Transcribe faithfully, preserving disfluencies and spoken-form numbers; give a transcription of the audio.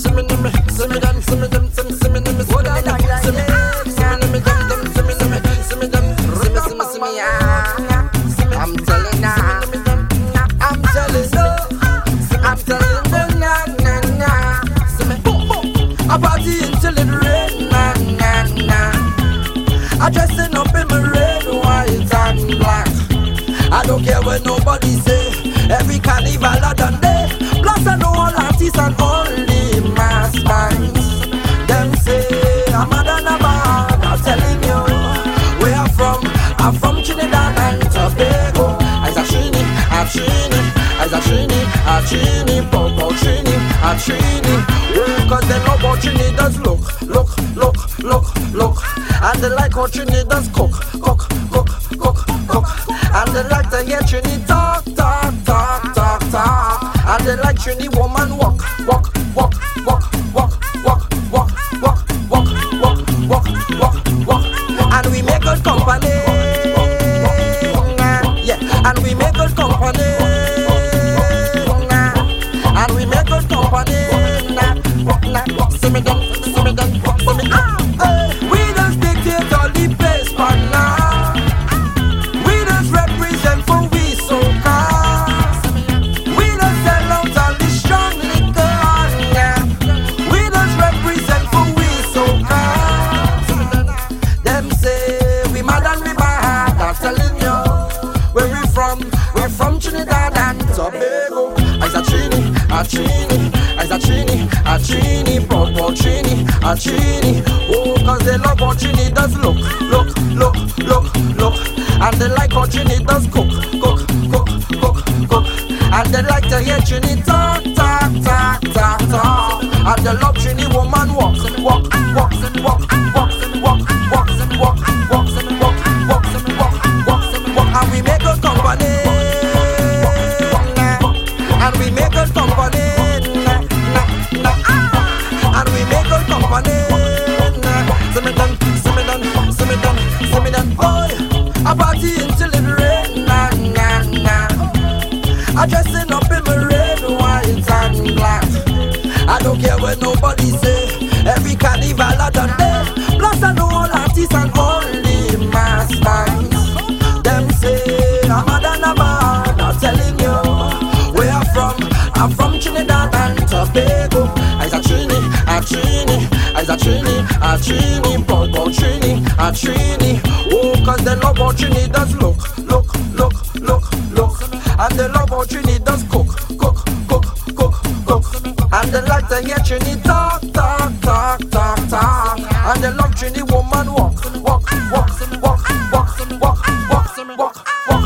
see me, see me, see me, them, see me, them, see me, see me, them, see me, them, see me, see me, them, them, see me, see me, see me, them, see me, see me, see me, yeah. I'm telling ya, I'm telling you, I'm telling you, na na na. See me, I party until it rain, na na na. I dressing up in my red, white and black. I don't care what nobody say. Every carnival I done day. Plus I know all artists and only mass bands. Them say I'm a than a man. I'm telling you where I'm from. I'm from Trinidad and Tobago. I's a Trini, a Trini, I's a Trini, a Trini, Popo Trini, a Trini. Yeah, cause they know how Trini does look, look, look, look, look. And they like how Trini does cook, cook, cook, cook, cook. And they like to hear Trini talk, talk, talk, talk, talk. And they like Trini woman walk, walk, walk, walk, walk, walk, walk, walk, walk, walk, walk, walk, walk. And we make good company, yeah. And we make good company, and we make good company. See me done, see me done, see me ah. We just dictate all the place, but now we just represent for we soca. We just sell out all the strong liquor, yeah. We just represent for we soca. Them say we mad and we bad. I'm telling you where we from. We from Trinidad and Tobago. I's a Trini, a Trini, I's a Trini, a Trini, Popo Trini, a Trini. Oh, cause they love how Trini does look, look, look, look, look. And they like how Trini does cook, cook, cook, cook, cook. And they like to hear Trini talk, talk, talk, talk, talk. And they love Trini woman walk, walk, walk, walk, walk, walk, walk, walk, walk, walk, walk, walk, walk, walk. And we make good company, and we make good company, and we make good company. See me done, see me done, see me done, see me done. Boy, I party until it rain, na na na. I dressing up in my red, white and black. I don't care what nobody say. Every carnival I done day. Plus I know all artists and only mass bands. Them say I'm a than a man. I'm telling you where I'm from. I'm from Trinidad and Tobago. I's a Trini, a Trini, I's a Trini, a Trini, Popo Trini, a Trini. Oh, cause they love how Trini does look, look, look, look, look. And they love how Trini does cook, cook, cook, cook, cook. And they like to hear Trini talk, talk, talk, talk, talk. And they love Trini woman walk, walk, walk, walk, walk, walk, walk, walk, walk.